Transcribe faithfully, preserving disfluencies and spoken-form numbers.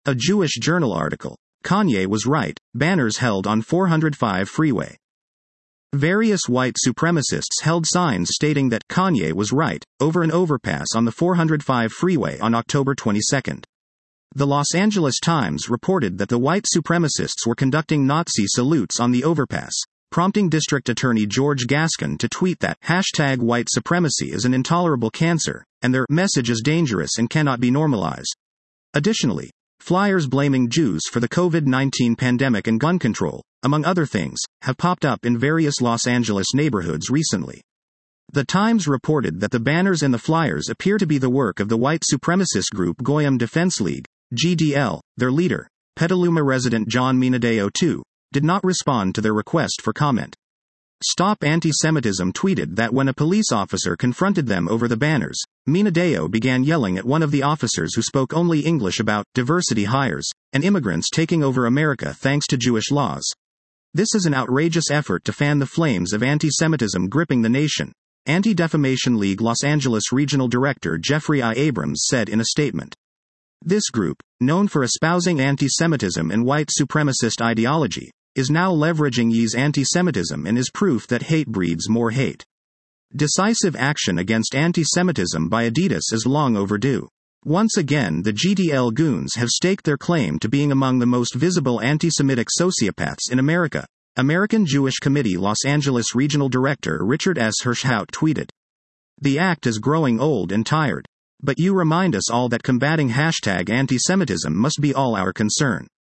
A Jewish Journal article. Kanye was right. Banners held on four hundred five freeway. Various white supremacists held signs stating that Kanye was right over an overpass on the four hundred five freeway on October twenty-second. The Los Angeles Times reported that the white supremacists were conducting Nazi salutes on the overpass, prompting District Attorney George Gascon to tweet that hashtag white supremacy is an intolerable cancer, and their message is dangerous and cannot be normalized. Additionally, flyers blaming Jews for the COVID nineteen pandemic and gun control, among other things, have popped up in various Los Angeles neighborhoods recently. The Times reported that the banners and the flyers appear to be the work of the white supremacist group Goyim Defense League, G D L. Their leader, Petaluma resident John Minadeo the second, did not respond to their request for comment. Stop Anti-Semitism tweeted that when a police officer confronted them over the banners, Minadeo began yelling at one of the officers who spoke only English about diversity hires and immigrants taking over America thanks to Jewish laws. This is an outrageous effort to fan the flames of anti-Semitism gripping the nation, Anti-Defamation League Los Angeles Regional Director Jeffrey I. Abrams said in a statement. This group, known for espousing anti-Semitism and white supremacist ideology, is now leveraging Ye's anti-Semitism and is proof that hate breeds more hate. Decisive action against anti-Semitism by Adidas is long overdue. Once again, the G D L goons have staked their claim to being among the most visible anti-Semitic sociopaths in America. American Jewish Committee Los Angeles Regional Director Richard S. Hirschhout tweeted. The act is growing old and tired. But you remind us all that combating hashtag anti-Semitism must be all our concern.